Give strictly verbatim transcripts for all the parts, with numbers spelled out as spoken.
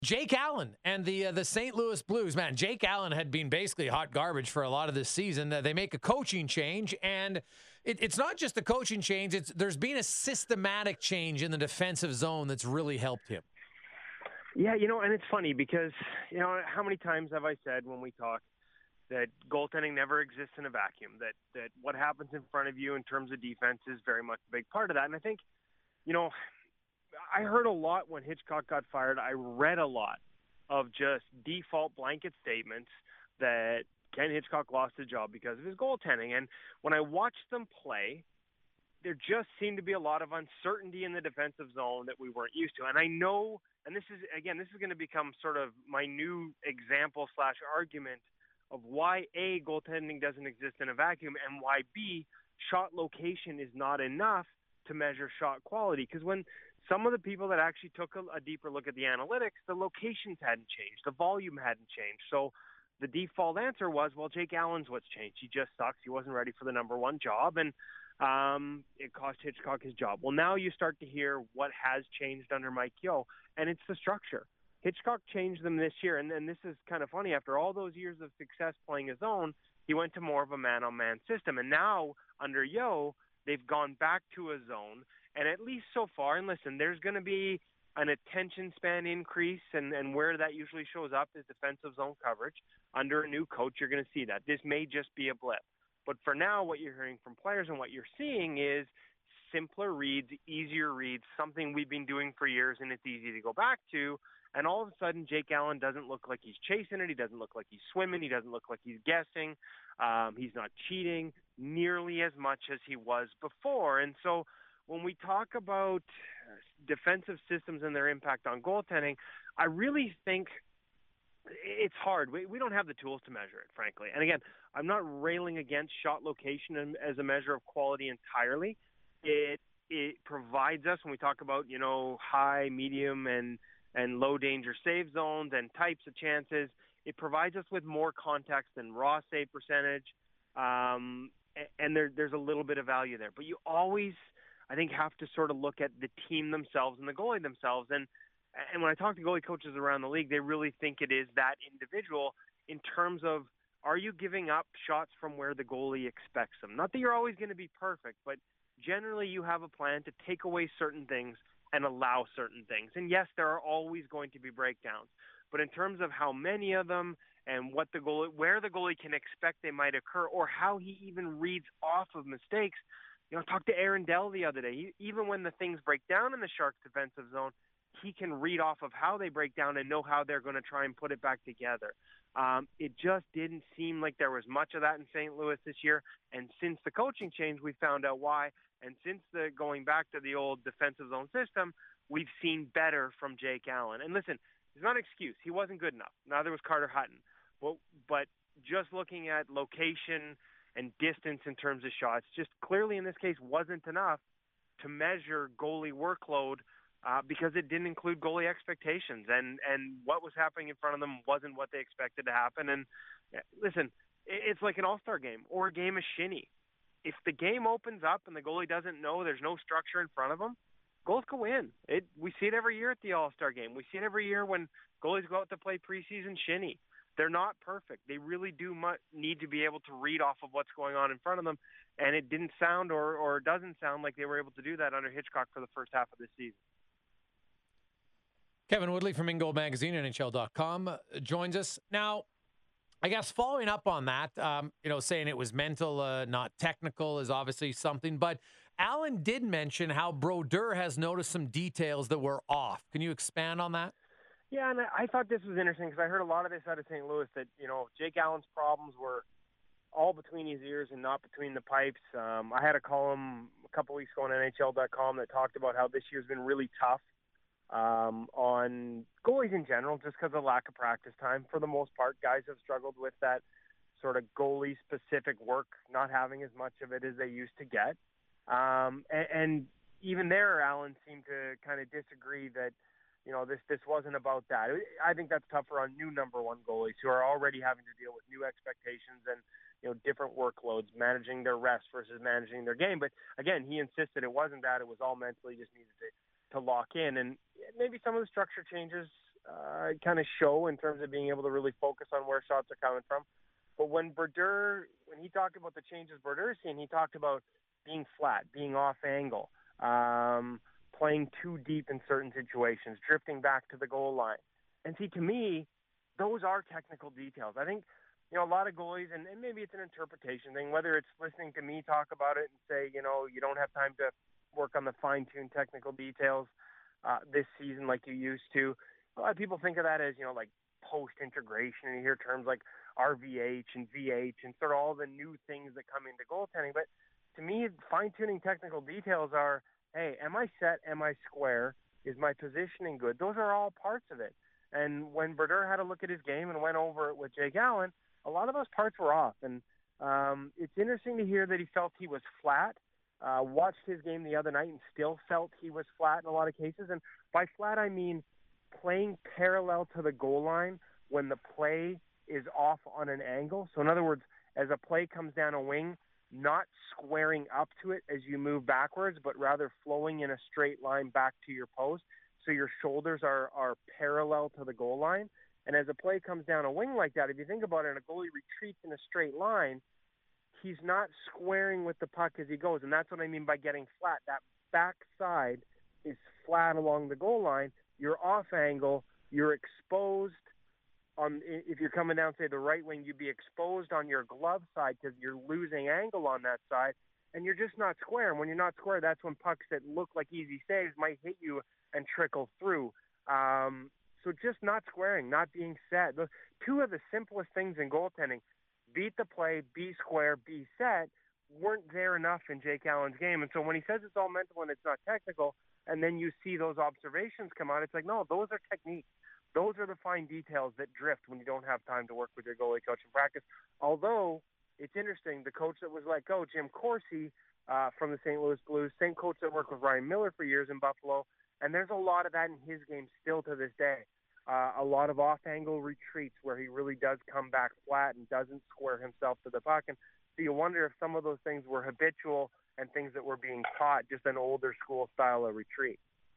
Jake Allen and the uh, the Saint Louis Blues, man. Jake Allen had been basically hot garbage for a lot of this season. Uh, they make a coaching change, and it, it's not just the coaching change. It's there's been a systematic change in the defensive zone that's really helped him. Yeah, you know, and it's funny because, you know, how many times have I said when we talk that goaltending never exists in a vacuum, that, that what happens in front of you in terms of defense is very much a big part of that. And I think, you know, I heard a lot when Hitchcock got fired. I read a lot of just default blanket statements that Ken Hitchcock lost his job because of his goaltending. And when I watched them play, there just seemed to be a lot of uncertainty in the defensive zone that we weren't used to. And I know, and this is, again, this is going to become sort of my new example slash argument of why A, goaltending doesn't exist in a vacuum, and why B, shot location is not enough to measure shot quality. Because when some of the people that actually took a, a deeper look at the analytics, the locations hadn't changed, the volume hadn't changed. So the default answer was, well, Jake Allen's what's changed. He just sucks. He wasn't ready for the number one job, and um, it cost Hitchcock his job. Well, now you start to hear what has changed under Mike Yeo, and it's the structure. Hitchcock changed them this year, and then this is kind of funny. After all those years of success playing his own, he went to more of a man-on-man system. And now, under Yeo, they've gone back to a zone. And at least so far, and listen, there's going to be an attention span increase, and, and where that usually shows up is defensive zone coverage. Under a new coach, you're going to see that. This may just be a blip. But for now, what you're hearing from players and what you're seeing is simpler reads, easier reads, something we've been doing for years, and it's easy to go back to. And all of a sudden, Jake Allen doesn't look like he's chasing it. He doesn't look like he's swimming. He doesn't look like he's guessing. Um, he's not cheating nearly as much as he was before. And so when we talk about defensive systems and their impact on goaltending, I really think it's hard. We, we don't have the tools to measure it, frankly. And again, I'm not railing against shot location as a measure of quality entirely. It it provides us, when we talk about, you know, high, medium, and and low danger save zones and types of chances, it provides us with more context than raw save percentage. Um, and there, there's a little bit of value there. But you always, I think, have to sort of look at the team themselves and the goalie themselves. And and when I talk to goalie coaches around the league, they really think it is that individual in terms of, are you giving up shots from where the goalie expects them? Not that you're always going to be perfect, but generally you have a plan to take away certain things and allow certain things. And yes, there are always going to be breakdowns. But in terms of how many of them and what the goalie, where the goalie can expect they might occur, or how he even reads off of mistakes, you know, I talked to Aaron Dell the other day. He, even when the things break down in the Sharks' defensive zone, he can read off of how they break down and know how they're going to try and put it back together. Um, it just didn't seem like there was much of that in Saint Louis this year. And since the coaching change, we found out why. And since the going back to the old defensive zone system, we've seen better from Jake Allen. And listen, it's not an excuse. He wasn't good enough. Neither was Carter Hutton. But, but just looking at location and distance in terms of shots, just clearly in this case wasn't enough to measure goalie workload uh, because it didn't include goalie expectations. And, and what was happening in front of them wasn't what they expected to happen. And listen, it's like an all-star game or a game of shinny. If the game opens up and the goalie doesn't know, there's no structure in front of him, goals go in. It, we see it every year at the All-Star game. We see it every year when goalies go out to play preseason shinny. They're not perfect. They really do mu- need to be able to read off of what's going on in front of them, and it didn't sound or, or doesn't sound like they were able to do that under Hitchcock for the first half of this season. Kevin Woodley from InGoal Magazine, N H L dot com, uh, joins us. Now, I guess following up on that, um, you know, saying it was mental, uh, not technical is obviously something. But Allen did mention how Brodeur has noticed some details that were off. Can you expand on that? Yeah, and I thought this was interesting because I heard a lot of this out of Saint Louis that, you know, Jake Allen's problems were all between his ears and not between the pipes. Um, I had a column a couple weeks ago on N H L dot com that talked about how this year's been really tough um, on goalies in general, just because of lack of practice time. For the most part, guys have struggled with that sort of goalie-specific work, not having as much of it as they used to get. Um, and, and even there, Allen seemed to kind of disagree that, you know, this this wasn't about that. I think that's tougher on new number one goalies who are already having to deal with new expectations and, you know, different workloads, managing their rest versus managing their game. But again, he insisted it wasn't that. It was all mentally, just needed to, to lock in. And maybe some of the structure changes uh, kind of show in terms of being able to really focus on where shots are coming from. But when Brodeur, when he talked about the changes Brodeur's seen, he talked about being flat, being off angle, um, playing too deep in certain situations, drifting back to the goal line. And see, to me, those are technical details. I think, you know, a lot of goalies, and, and maybe it's an interpretation thing, whether it's listening to me talk about it and say, you know, you don't have time to work on the fine-tuned technical details uh, this season like you used to. A lot of people think of that as, you know, like post-integration, and you hear terms like R V H and V H and sort of all the new things that come into goaltending. But to me, fine-tuning technical details are, hey, am I set? Am I square? Is my positioning good? Those are all parts of it. And when Brodeur had a look at his game and went over it with Jake Allen, a lot of those parts were off. And um, it's interesting to hear that he felt he was flat. Uh, watched his game the other night and still felt he was flat in a lot of cases. And by flat, I mean playing parallel to the goal line when the play is off on an angle. So in other words, as a play comes down a wing, not squaring up to it as you move backwards, but rather flowing in a straight line back to your post. So your shoulders are, are parallel to the goal line. And as a play comes down a wing like that, if you think about it, and a goalie retreats in a straight line, he's not squaring with the puck as he goes. And that's what I mean by getting flat. That back side is flat along the goal line. You're off angle. You're exposed on, if you're coming down, say, the right wing, you'd be exposed on your glove side because you're losing angle on that side. And you're just not square. And when you're not square, that's when pucks that look like easy saves might hit you and trickle through. Um, so just not squaring, not being set. The two of the simplest things in goaltending, beat the play, be square, be set, weren't there enough in Jake Allen's game. And so when he says it's all mental and it's not technical, and then you see those observations come out, it's like, no, those are techniques. Those are the fine details that drift when you don't have time to work with your goalie coach in practice. Although it's interesting, the coach that was let go, Jim Corsi, uh, from the Saint Louis Blues, same coach that worked with Ryan Miller for years in Buffalo, and there's a lot of that in his game still to this day. Uh, a lot of off-angle retreats where he really does come back flat and doesn't square himself to the puck. And so you wonder if some of those things were habitual and things that were being taught, just an older school style of retreat.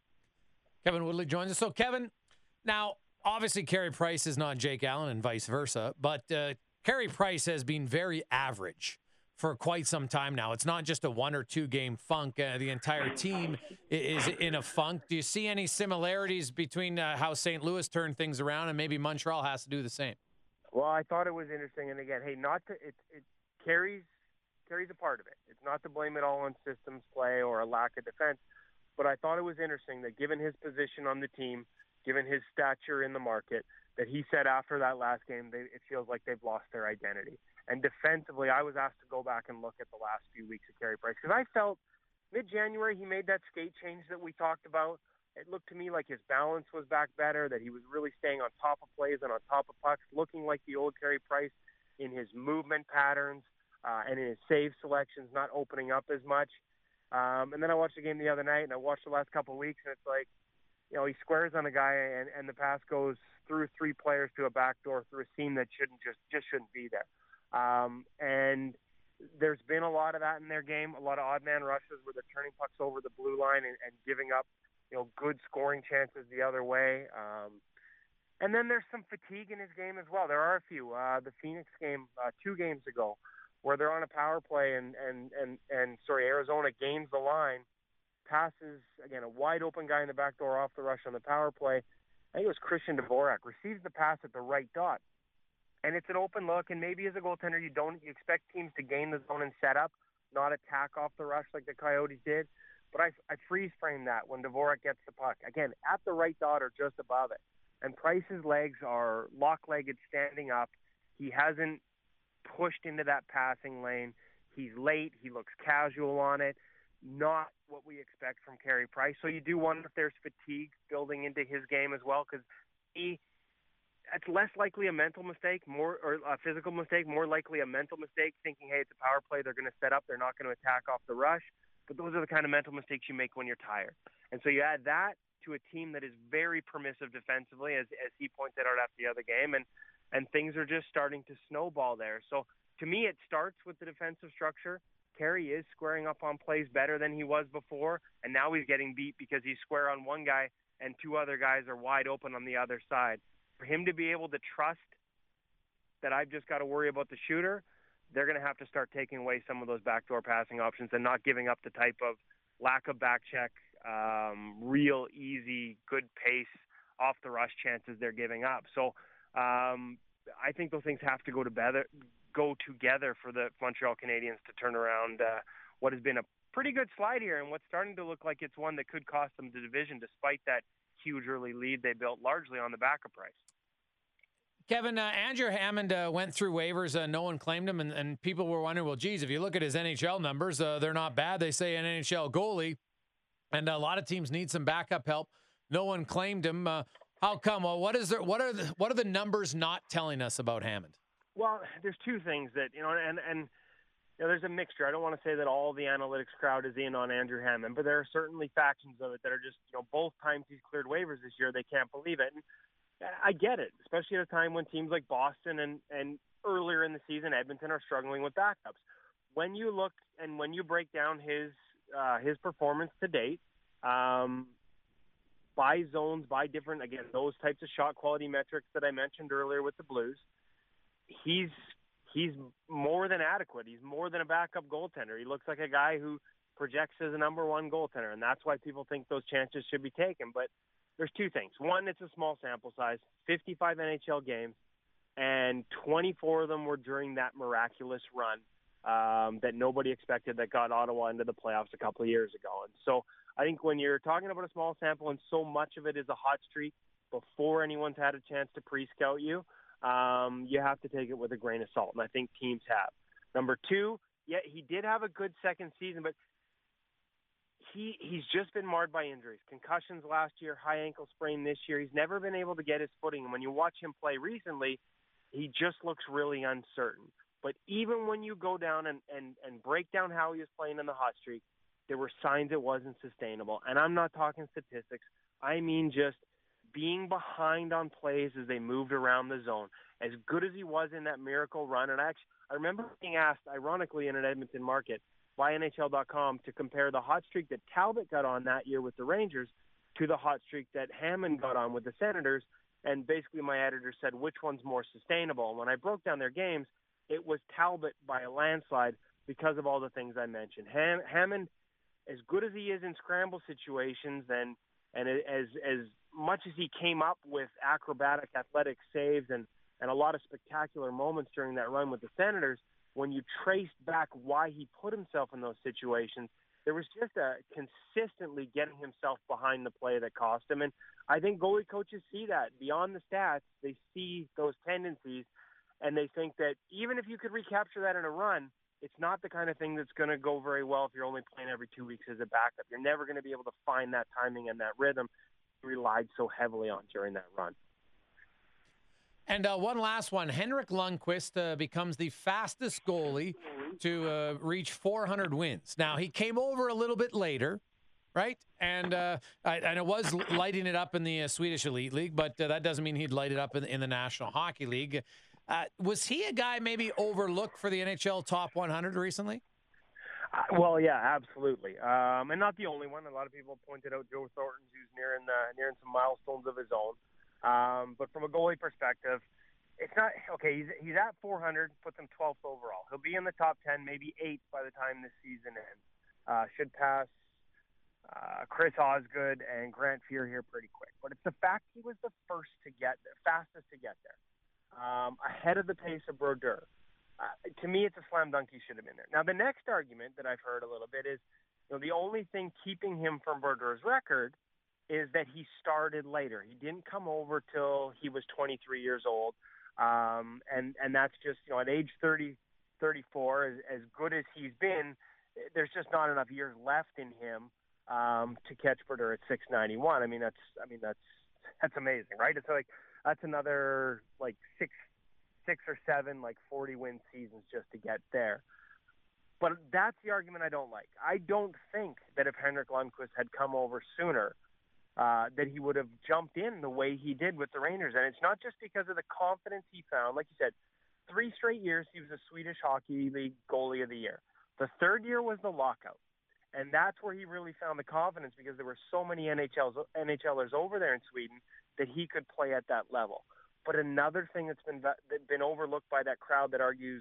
Kevin Woodley joins us. So, Kevin, now, obviously, Carey Price is not Jake Allen and vice versa, but uh, Carey Price has been very average for quite some time now. It's not just a one or two game funk. Uh, the entire team is in a funk. Do you see any similarities between uh, how Saint Louis turned things around and maybe Montreal has to do the same? Well, I thought it was interesting. And again, hey, not to, it, it carries, carries a part of it. It's not to blame it all on systems play or a lack of defense, but I thought it was interesting that given his position on the team, given his stature in the market, that he said after that last game, they, it feels like they've lost their identity. And defensively, I was asked to go back and look at the last few weeks of Carey Price because I felt mid-January he made that skate change that we talked about. It looked to me like his balance was back better, that he was really staying on top of plays and on top of pucks, looking like the old Carey Price in his movement patterns uh, and in his save selections, not opening up as much. Um, and then I watched the game the other night, and I watched the last couple of weeks, and it's like, you know, he squares on a guy, and, and the pass goes through three players to a backdoor through a seam that shouldn't just just shouldn't be there. Um, and there's been a lot of that in their game, a lot of odd man rushes where they're turning pucks over the blue line and, and giving up, you know, good scoring chances the other way. Um, and then there's some fatigue in his game as well. There are a few. Uh, the Phoenix game uh, two games ago, where they're on a power play and and and and sorry, Arizona gains the line, passes again a wide open guy in the back door off the rush on the power play. I think it was Christian Dvorak receives the pass at the right dot. And it's an open look, and maybe as a goaltender, you don't you expect teams to gain the zone and set up, not attack off the rush like the Coyotes did. But I, I freeze frame that when Dvorak gets the puck. Again, at the right dot or just above it. And Price's legs are lock-legged standing up. He hasn't pushed into that passing lane. He's late. He looks casual on it. Not what we expect from Carey Price. So you do wonder if there's fatigue building into his game as well, because he – it's less likely a mental mistake, more or a physical mistake, more likely a mental mistake, thinking, hey, it's a power play, they're going to set up, they're not going to attack off the rush. But those are the kind of mental mistakes you make when you're tired. And so you add that to a team that is very permissive defensively, as as he pointed out after the other game, and, and things are just starting to snowball there. So to me, it starts with the defensive structure. Carey is squaring up on plays better than he was before, and now he's getting beat because he's square on one guy and two other guys are wide open on the other side. For him to be able to trust that I've just got to worry about the shooter, they're going to have to start taking away some of those backdoor passing options and not giving up the type of lack of back check, um, real easy, good pace, off the rush chances they're giving up. So um, I think those things have to go together, go together for the Montreal Canadiens to turn around uh, what has been a pretty good slide here and what's starting to look like it's one that could cost them the division despite that huge early lead they built largely on the backup price. Kevin, uh, Andrew Hammond uh, went through waivers. Uh, no one claimed him, and, and people were wondering, well, geez, if you look at his N H L numbers, uh, they're not bad. They say an N H L goalie, and a lot of teams need some backup help. No one claimed him. Uh, how come? Well, what is there? What are the, what are the numbers not telling us about Hammond? Well, there's two things that you know, and and you know, there's a mixture. I don't want to say that all the analytics crowd is in on Andrew Hammond, but there are certainly factions of it that are just, you know, both times he's cleared waivers this year, they can't believe it. And I get it, especially at a time when teams like Boston and, and earlier in the season, Edmonton are struggling with backups. When you look and when you break down his uh, his performance to date, um, by zones, by different, again, those types of shot quality metrics that I mentioned earlier with the Blues, he's he's more than adequate. He's more than a backup goaltender. He looks like a guy who projects as a number one goaltender, and that's why people think those chances should be taken. But there's two things. One, it's a small sample size, fifty-five N H L games, and twenty-four of them were during that miraculous run um, that nobody expected that got Ottawa into the playoffs a couple of years ago. And so I think when you're talking about a small sample and so much of it is a hot streak before anyone's had a chance to pre-scout you, um, you have to take it with a grain of salt, and I think teams have. Number two, yeah, he did have a good second season, but He he's just been marred by injuries, concussions last year, high ankle sprain this year. He's never been able to get his footing. And when you watch him play recently, he just looks really uncertain. But even when you go down and, and, and break down how he was playing in the hot streak, there were signs it wasn't sustainable. And I'm not talking statistics. I mean just being behind on plays as they moved around the zone. As good as he was in that miracle run, and actually, I remember being asked, ironically, in an Edmonton market, by N H L dot com to compare the hot streak that Talbot got on that year with the Rangers to the hot streak that Hammond got on with the Senators. And basically my editor said, which one's more sustainable? And when I broke down their games, it was Talbot by a landslide because of all the things I mentioned. Ham- Hammond, as good as he is in scramble situations and, and as, as much as he came up with acrobatic athletic saves and, and a lot of spectacular moments during that run with the Senators, when you traced back why he put himself in those situations, there was just a consistently getting himself behind the play that cost him. And I think goalie coaches see that. Beyond the stats, they see those tendencies, and they think that even if you could recapture that in a run, it's not the kind of thing that's going to go very well if you're only playing every two weeks as a backup. You're never going to be able to find that timing and that rhythm you relied so heavily on during that run. And uh, one last one. Henrik Lundqvist uh, becomes the fastest goalie to uh, reach four hundred wins. Now, he came over a little bit later, right? And uh, I, and it was lighting it up in the uh, Swedish Elite League, but uh, that doesn't mean he'd light it up in, in the National Hockey League. Uh, was he a guy maybe overlooked for the N H L Top one hundred recently? Uh, well, yeah, absolutely. Um, and not the only one. A lot of people pointed out Joe Thornton, who's nearing, uh, nearing some milestones of his own. Um, but from a goalie perspective, it's not okay. He's he's at four hundred, puts him twelfth overall. He'll be in the top ten, maybe eighth by the time this season ends. Uh, should pass uh, Chris Osgood and Grant Fuhr here pretty quick. But it's the fact he was the first to get there, fastest to get there, um, ahead of the pace of Brodeur. Uh, to me, it's a slam dunk. He should have been there. Now, the next argument that I've heard a little bit is, you know, the only thing keeping him from Brodeur's record is that he started later. He didn't come over till he was twenty-three years old. Um, and, and that's just, you know, at age thirty, thirty-four, as, as good as he's been, there's just not enough years left in him um, to catch Brodeur at six ninety-one. I mean, that's, I mean, that's, that's amazing, right? It's like, that's another like six, six or seven, like forty win seasons just to get there. But that's the argument I don't like. I don't think that if Henrik Lundqvist had come over sooner, Uh, that he would have jumped in the way he did with the Rangers. And it's not just because of the confidence he found. Like you said, three straight years he was a Swedish Hockey League goalie of the year. The third year was the lockout. And that's where he really found the confidence because there were so many N H Ls, NHLers over there in Sweden that he could play at that level. But another thing that's been that's been overlooked by that crowd that argues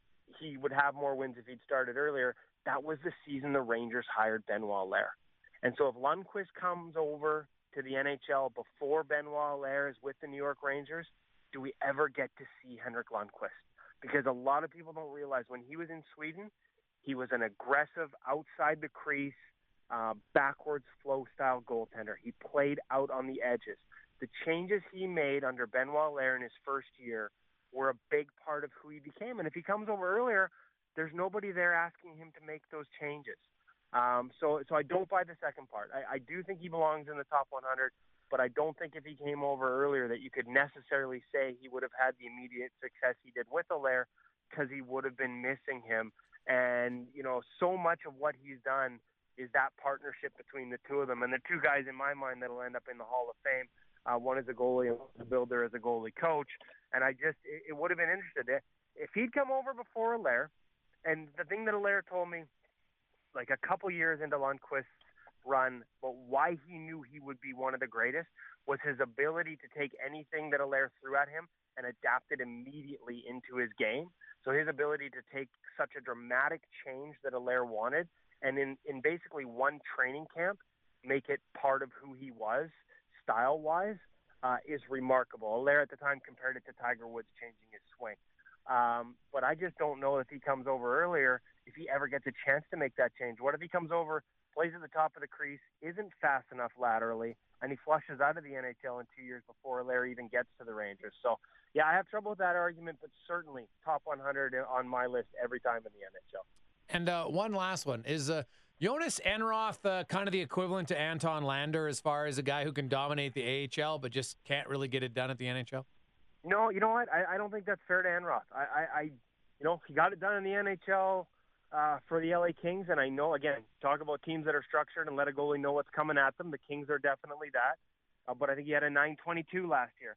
he would have more wins if he'd started earlier, that was the season the Rangers hired Benoit Allaire. And so if Lundqvist comes over to the N H L before Benoit Allaire is with the New York Rangers, do we ever get to see Henrik Lundqvist? Because a lot of people don't realize when he was in Sweden, he was an aggressive, outside the crease, uh, backwards flow style goaltender. He played out on the edges. The changes he made under Benoit Allaire in his first year were a big part of who he became. And if he comes over earlier, there's nobody there asking him to make those changes. Um, so, so I don't buy the second part. I, I do think he belongs in the top one hundred, but I don't think if he came over earlier that you could necessarily say he would have had the immediate success he did with Allaire because he would have been missing him. And, you know, so much of what he's done is that partnership between the two of them. And the two guys in my mind that will end up in the Hall of Fame, uh, one is a goalie and one is a builder as a goalie coach. And I just, it, it would have been interesting. If he'd come over before Allaire, and the thing that Allaire told me, like a couple years into Lundqvist's run, but why he knew he would be one of the greatest was his ability to take anything that Allaire threw at him and adapt it immediately into his game. So his ability to take such a dramatic change that Allaire wanted and in, in basically one training camp, make it part of who he was style-wise uh, is remarkable. Allaire at the time compared it to Tiger Woods changing his swing. Um, but I just don't know if he comes over earlier, if he ever gets a chance to make that change. What if he comes over, plays at the top of the crease, isn't fast enough laterally, and he flushes out of the N H L in two years before Allaire even gets to the Rangers? So, yeah, I have trouble with that argument, but certainly top one hundred on my list every time in the N H L. And uh, one last one. Is uh, Jonas Enroth uh, kind of the equivalent to Anton Lander as far as a guy who can dominate the A H L but just can't really get it done at the N H L? No, you know what? I, I don't think that's fair to Enroth. I, I, I, you know, he got it done in the N H L uh, for the L A Kings, and I know, again, talk about teams that are structured and let a goalie know what's coming at them. The Kings are definitely that. Uh, but I think he had a nine twenty-two last year.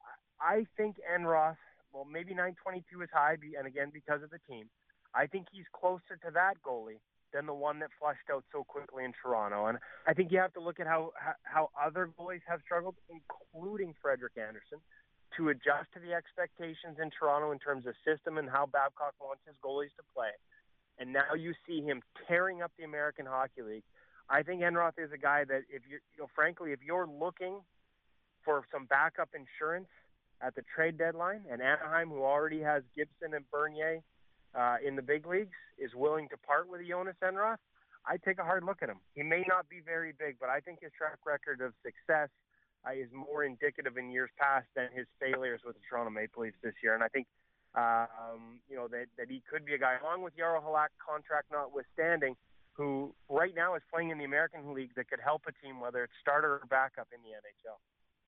I think Enroth, well, maybe nine twenty-two is high, and again, because of the team. I think he's closer to that goalie than the one that flushed out so quickly in Toronto. And I think you have to look at how how other goalies have struggled, including Frederik Andersen, to adjust to the expectations in Toronto in terms of system and how Babcock wants his goalies to play. And now you see him tearing up the American Hockey League. I think Enroth is a guy that, if you, you know, frankly, if you're looking for some backup insurance at the trade deadline, and Anaheim, who already has Gibson and Bernier uh, in the big leagues, is willing to part with Jonas Enroth, I'd take a hard look at him. He may not be very big, but I think his track record of success Uh, is more indicative in years past than his failures with the Toronto Maple Leafs this year. And I think, um, you know, that, that he could be a guy, along with Jaro Halak, contract notwithstanding, who right now is playing in the American League that could help a team, whether it's starter or backup in the N H L.